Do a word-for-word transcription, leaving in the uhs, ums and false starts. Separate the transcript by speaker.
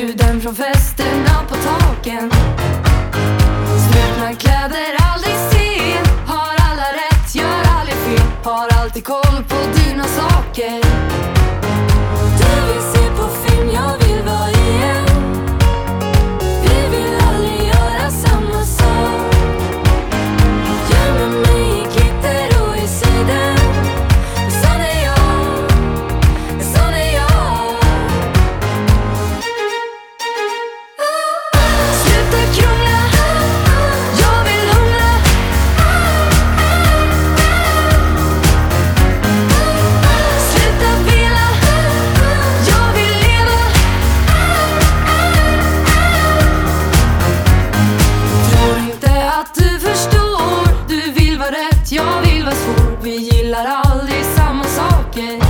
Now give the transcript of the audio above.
Speaker 1: Ljuden från festerna på taken. Slutna kläder, aldrig se. Har alla rätt, gör aldrig fel. Har alltid koll på dina saker. Du vill se på film, jag vill vara i en. Vi vill aldrig göra samma sak. Gömmer mig i glitter och i siden. Sån är jag, sån är jag. Sluta krångla, jag vill hångla. Sluta vela, jag vill leva. Tror inte att du förstår. Du vill vara rätt, jag vill vara svår. Vi gillar aldrig samma saker.